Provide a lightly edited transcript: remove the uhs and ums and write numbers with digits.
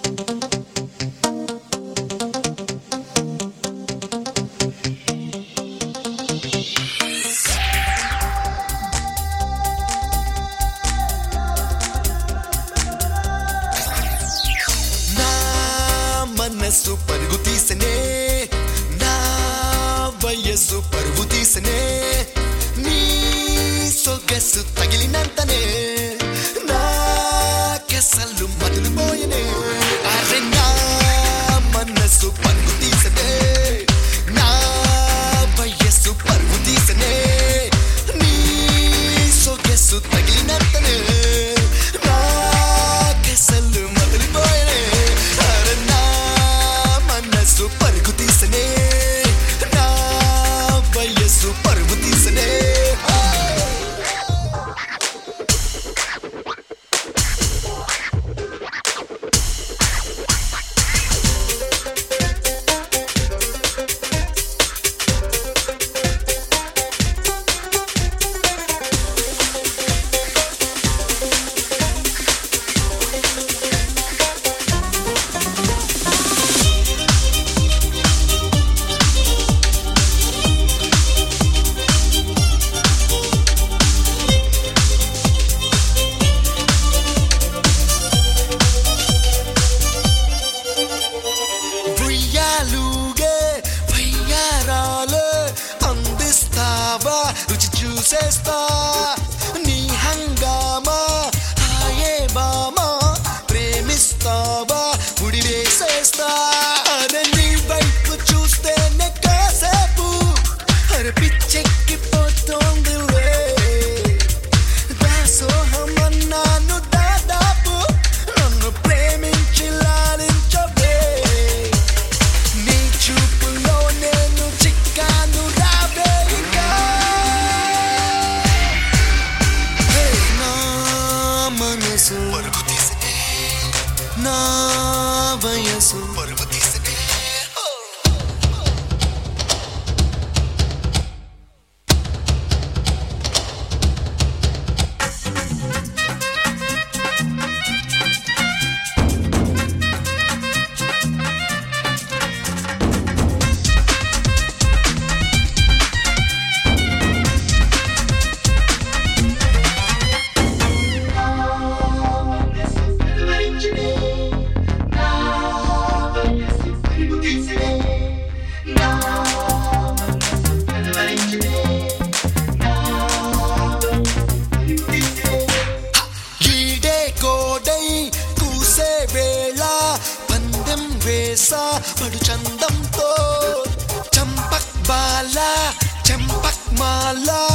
మనసు పరుగు తీసనే నా వయస్సు పరుగు తీసనే నీ సొగసు తగిలినంతనే నా కెసలు మదిలిపోయనే అరే నా మనసు పరుగు తీసనే నా వయస్సు పరుగు తీసనే నీ సొగసు తగిలినంతనే నా కెసలు మదిలిపోయనే అరే నా మనసు పరుగు తీసనే నా వయస్సు పరుగు తీసనే రుచి చూసేస్తా నీ హంగామా హాయే బామా ప్రేమిస్తావా ముడి వేసేస్తా అరే నీ వైపు చూస్తేనే కాసేపు అరే పిచ్చెక్కిపోతోంది దాసోహమన్నాను దాదాపు నన్ను ప్రేమించి లాలించవే నీ చూపులో నేను చిక్కాను రావే మనసు పరుగు తీసనే నా వయసు పరుగు తీసనే పడు చందంతో చంపక్ బాల చంపక్ మాల